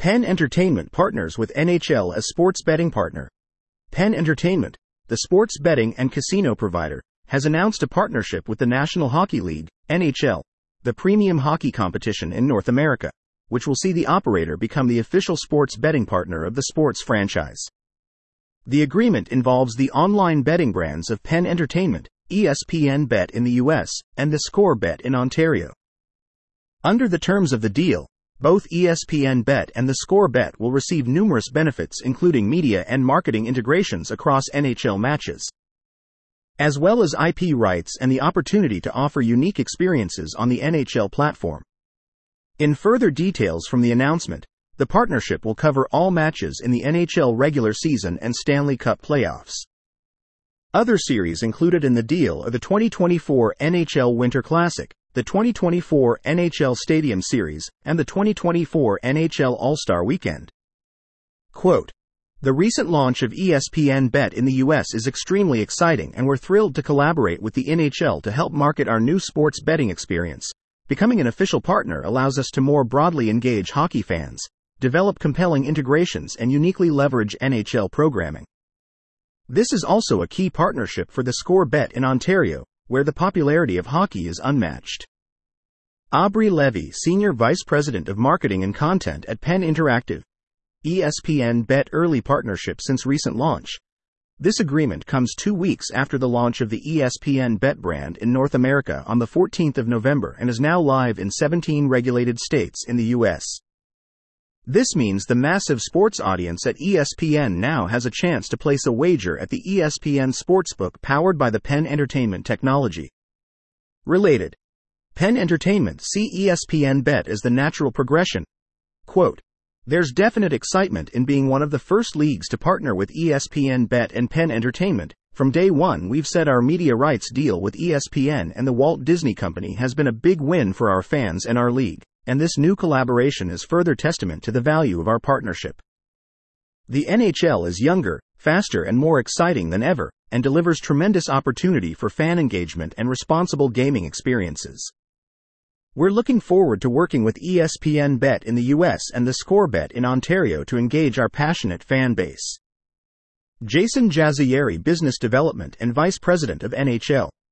Penn Entertainment partners with NHL as sports betting partner. Penn Entertainment, the sports betting and casino provider, has announced a partnership with the National Hockey League, NHL, the premium hockey competition in North America, which will see the operator become the official sports betting partner of the sports franchise. The agreement involves the online betting brands of Penn Entertainment, ESPN Bet in the US, and theScore Bet in Ontario. Under the terms of the deal, both ESPN Bet and theScore Bet will receive numerous benefits, including media and marketing integrations across NHL matches, as well as IP rights and the opportunity to offer unique experiences on the NHL platform. In further details from the announcement, the partnership will cover all matches in the NHL regular season and Stanley Cup playoffs. Other series included in the deal are the 2024 NHL Winter Classic, the 2024 NHL Stadium Series, and the 2024 NHL All-Star Weekend. Quote, "The recent launch of ESPN Bet in the US is extremely exciting, and we're thrilled to collaborate with the NHL to help market our new sports betting experience. Becoming an official partner allows us to more broadly engage hockey fans, develop compelling integrations, and uniquely leverage NHL programming. This is also a key partnership for theScore Bet in Ontario, where the popularity of hockey is unmatched." Aubrey Levy, Senior Vice President of Marketing and Content at Penn Interactive. ESPN Bet early partnership since recent launch. This agreement comes 2 weeks after the launch of the ESPN Bet brand in North America on the 14th of November and is now live in 17 regulated states in the US. This means the massive sports audience at ESPN now has a chance to place a wager at the ESPN Sportsbook powered by the Penn Entertainment technology. Related. Penn Entertainment see ESPN Bet as the natural progression. Quote, "There's definite excitement in being one of the first leagues to partner with ESPN Bet and Penn Entertainment. From day one, we've said our media rights deal with ESPN and the Walt Disney Company has been a big win for our fans and our league, and this new collaboration is further testament to the value of our partnership. The NHL is younger, faster, and more exciting than ever, and delivers tremendous opportunity for fan engagement and responsible gaming experiences. We're looking forward to working with ESPN Bet in the US and theScore Bet in Ontario to engage our passionate fan base." Jason Jazayeri, Business Development and Vice President of NHL.